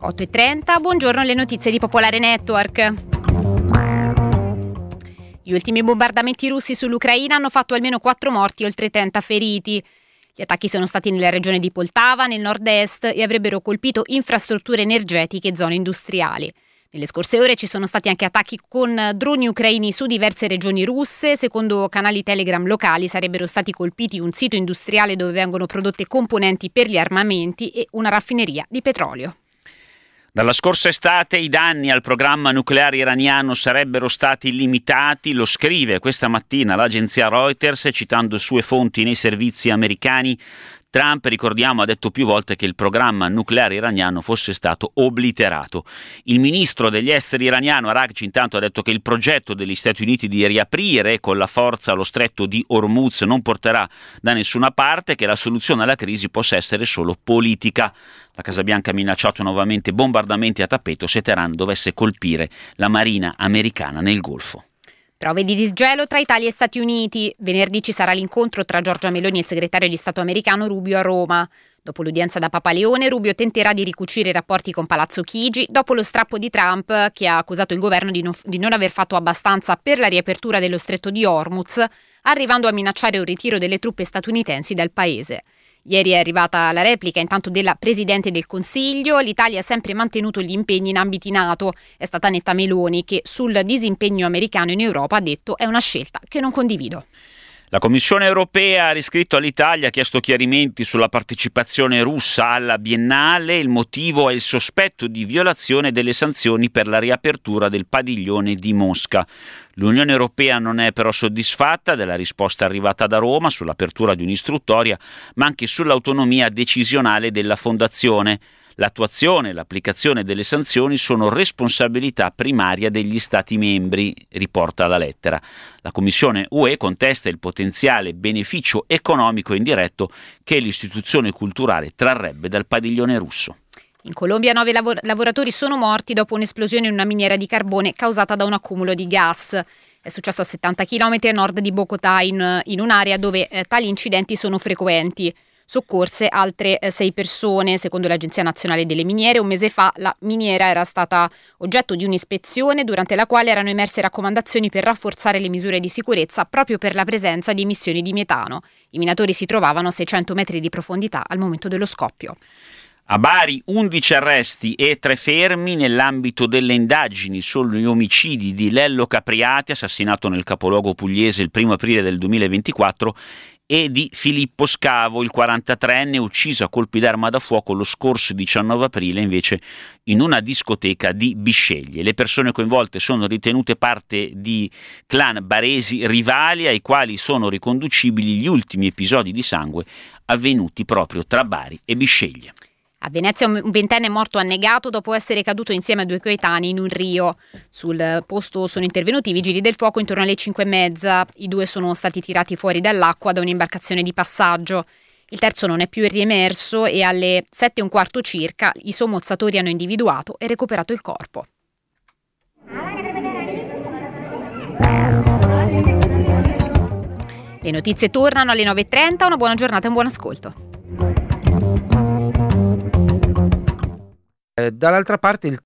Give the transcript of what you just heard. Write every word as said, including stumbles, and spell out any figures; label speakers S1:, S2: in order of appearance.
S1: otto e trenta, buongiorno, le notizie di Popolare Network. Gli ultimi bombardamenti russi sull'Ucraina hanno fatto almeno quattro morti e oltre trenta feriti. Gli attacchi sono stati nella regione di Poltava, nel nord-est, e avrebbero colpito infrastrutture energetiche e zone industriali. Nelle scorse ore ci sono stati anche attacchi con droni ucraini su diverse regioni russe. Secondo canali Telegram locali sarebbero stati colpiti un sito industriale dove vengono prodotte componenti per gli armamenti e una raffineria di petrolio.
S2: Dalla scorsa estate i danni al programma nucleare iraniano sarebbero stati limitati, lo scrive questa mattina l'agenzia Reuters citando sue fonti nei servizi americani. Trump, ricordiamo, ha detto più volte che il programma nucleare iraniano fosse stato obliterato. Il ministro degli esteri iraniano Araghchi intanto ha detto che il progetto degli Stati Uniti di riaprire con la forza lo stretto di Hormuz non porterà da nessuna parte, che la soluzione alla crisi possa essere solo politica. La Casa Bianca ha minacciato nuovamente bombardamenti a tappeto se Teheran dovesse colpire la marina americana nel Golfo.
S1: Prove di disgelo tra Italia e Stati Uniti. Venerdì ci sarà l'incontro tra Giorgia Meloni e il segretario di Stato americano Rubio a Roma. Dopo l'udienza da Papa Leone, Rubio tenterà di ricucire i rapporti con Palazzo Chigi dopo lo strappo di Trump, che ha accusato il governo di non, di non aver fatto abbastanza per la riapertura dello stretto di Hormuz, arrivando a minacciare un ritiro delle truppe statunitensi dal paese. Ieri è arrivata la replica intanto della Presidente del Consiglio. L'Italia ha sempre mantenuto gli impegni in ambiti NATO. È stata netta Meloni che sul disimpegno americano in Europa ha detto è una scelta che non condivido.
S2: La Commissione europea ha riscritto all'Italia, ha chiesto chiarimenti sulla partecipazione russa alla Biennale. Il motivo è il sospetto di violazione delle sanzioni per la riapertura del padiglione di Mosca. L'Unione Europea non è però soddisfatta della risposta arrivata da Roma sull'apertura di un'istruttoria, ma anche sull'autonomia decisionale della Fondazione. L'attuazione e l'applicazione delle sanzioni sono responsabilità primaria degli Stati membri, riporta la lettera. La Commissione U E contesta il potenziale beneficio economico indiretto che l'istituzione culturale trarrebbe dal padiglione russo.
S1: In Colombia nove lavor- lavoratori sono morti dopo un'esplosione in una miniera di carbone causata da un accumulo di gas. È successo a settanta chilometri a nord di Bogotà, in, in un'area dove eh, tali incidenti sono frequenti. Soccorse altre eh, sei persone. Secondo l'Agenzia Nazionale delle Miniere, un mese fa la miniera era stata oggetto di un'ispezione durante la quale erano emerse raccomandazioni per rafforzare le misure di sicurezza proprio per la presenza di emissioni di metano. I minatori si trovavano a seicento metri di profondità al momento dello scoppio.
S2: A Bari undici arresti e tre fermi nell'ambito delle indagini sugli omicidi di Lello Capriati, assassinato nel capoluogo pugliese il primo aprile del duemilaventiquattro, e di Filippo Scavo, il quarantatreenne, ucciso a colpi d'arma da fuoco lo scorso diciannove aprile invece in una discoteca di Bisceglie. Le persone coinvolte sono ritenute parte di clan baresi rivali ai quali sono riconducibili gli ultimi episodi di sangue avvenuti proprio tra Bari e Bisceglie.
S1: A Venezia un ventenne è morto annegato dopo essere caduto insieme a due coetanei in un rio. Sul posto sono intervenuti i vigili del fuoco intorno alle cinque e mezza. I due sono stati tirati fuori dall'acqua da un'imbarcazione di passaggio. Il terzo non è più riemerso e alle sette e un quarto circa i sommozzatori hanno individuato e recuperato il corpo. Le notizie tornano alle nove e trenta. Una buona giornata e un buon ascolto.
S3: Dall'altra parte il